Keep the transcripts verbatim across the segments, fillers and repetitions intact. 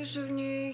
влюбился в нее.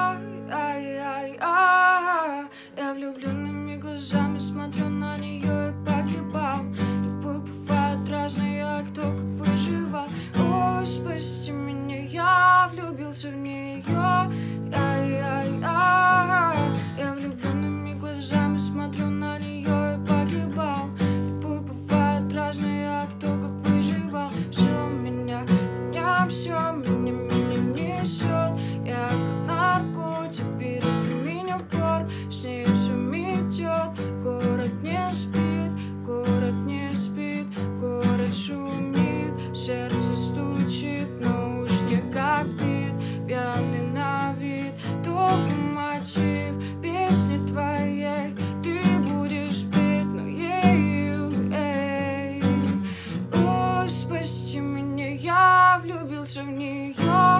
Ай-яй-яй. Я влюбленными глазами смотрю на нее и погибал. Любовь бывает разной, а кто как выживал. Ой, спасите меня, я влюбился в нее. Ай-яй-яй. Я влюбленными глазами смотрю на нее и погибал. Любовь бывает разной, а кто как выживал. Все меня, меня, все меня, меня несет. Я как наркотик, берет меня в город, с ней все метет. Город не спит, город не спит, город шумит, сердце стучит, но уж не как бит, пьяный на вид. Только мотив песни твоей ты будешь петь, но ею, эй. Ой, спасти меня, я влюбился в нее.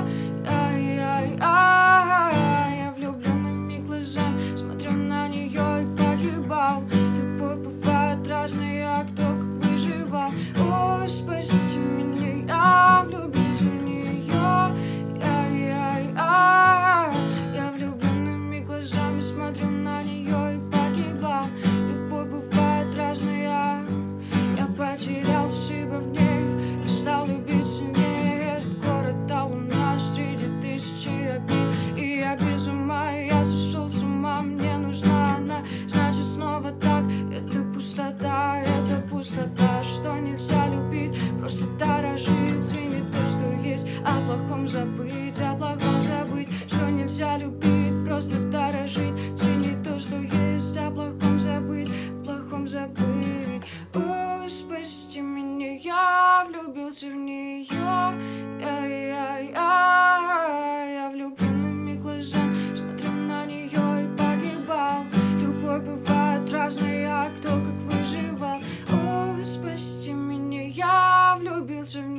Ай-яй-яй. Я влюбленными глазами смотрю на нее и погибал. Любовь бывает разной, а кто как выживал. Ой, спасти меня, я влюбился в нее. Ай-яй-яй. Я влюбленными глазами смотрю на нее и погибал. Любовь бывает разной, я потерял себя в ней и стал любить сильнее. Этот город дал у нас среди тысячи огней, и я без ума, и я сошел с ума. Мне нужна она, значит снова так. Это пустота, это пустота, что нельзя любить, просто дорожить, ценить то, что есть, о плохом забыть, о плохом забыть, что нельзя любить, просто дорожить, ценить то, что есть, о плохом забыть, о плохом забыть. Ой, спасти меня, я влюбился в нее. Ай-яй-яй. Я влюбленными глазами смотрю на нее и погибал. Любовь бывает разной, а кто как выживал. Ой, спасти меня, я влюбился в нее.